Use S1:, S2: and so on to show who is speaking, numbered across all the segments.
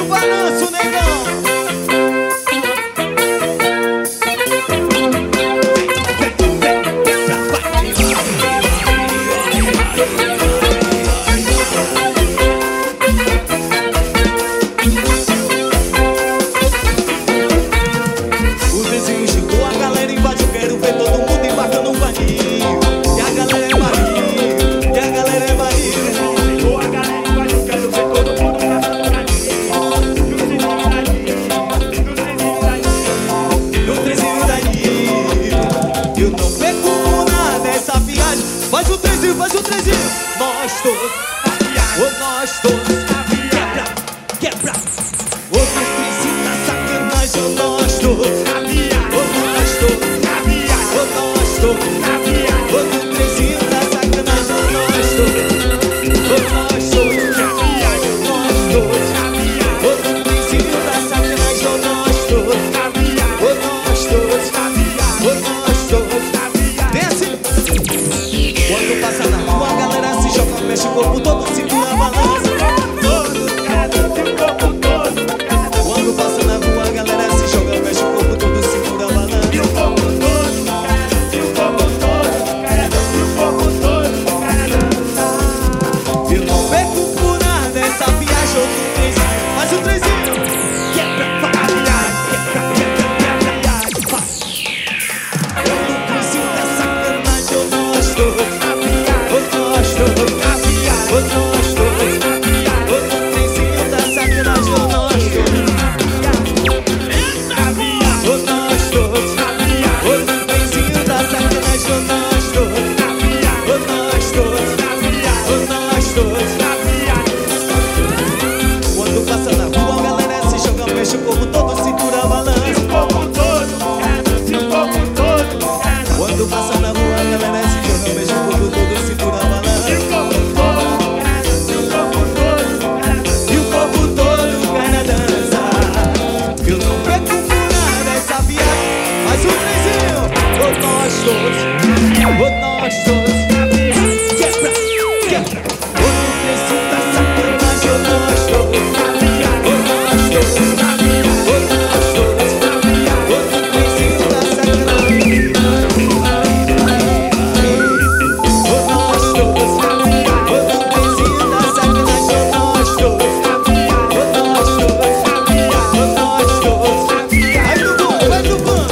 S1: o balanço, negão. O desenho chegou, a galera invadiu. Quero ver todo mundo embarcando um barril. E a galera é barril, e a galera é barril.
S2: Chegou a galera invadiu, quero ver todo mundo embarcando um barril.
S1: No trezinho daí, eu não perco por nada essa viagem. Faz o trezinho, faz o trezinho. Nós todos, nós todos. Quebra, quebra. Outro trezinho da sacanagem. Nós todos, nós todos. Nós todos. Outro trezinho da sacanagem. Nós todos, nós todos. Nós todos. Outro trezinho da sacanagem. Nós todos. Nós todos, desce. Quando passa na rua, a galera se joga, mexe o corpo todo, segura a balança. Quando passa na rua, a galera se joga, mexe o corpo todo, segura a balança. Eu não perco por nada essa viagem, outro trezinho, faz o trezinho. Quebra, quando passa na rua, a galera se joga, mexe o corpo todo, segura a balança. Quando passa na rua, a galera se joga, mexe o corpo todo, segura a balança. E o corpo todo cai na dança. Eu não perco por nada essa viagem. Faz um trezinho. Nós todos, nós todos. Quebra, quebra. Outro trezinho da sacanagem. Nós todos, nós todos. Outro trezinho da sacanagem. Nós todos, outro trezinho da sacanagem. Nós todos, nós todos. Vai do bom, vai do bom.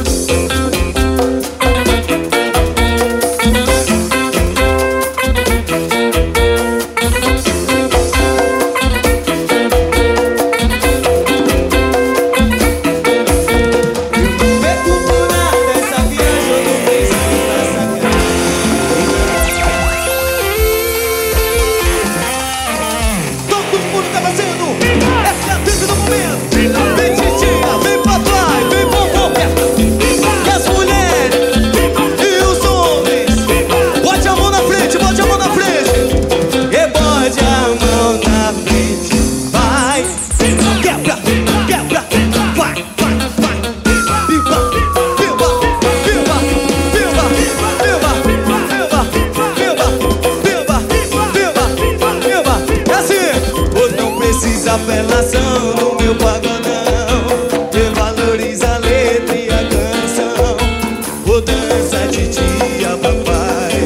S1: Apelação no meu pagodão, eu valorizo a letra e a canção. Vou dançar de dia, papai.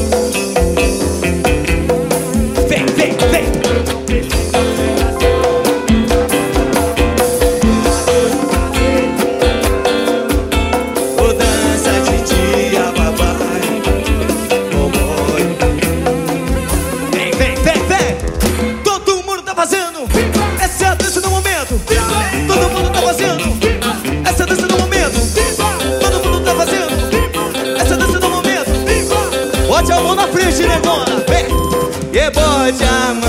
S1: Vem, vem, vem. Vou dançar de dia, papai. Oh, boy. Vem, vem, vem, vem. Todo mundo tá fazendo. Essa é a dança do momento. Todo mundo tá fazendo. Essa é a dança do momento. Todo mundo tá fazendo. Essa é a dança do momento. Bote a mão na frente, negona. Vem. E bote a mão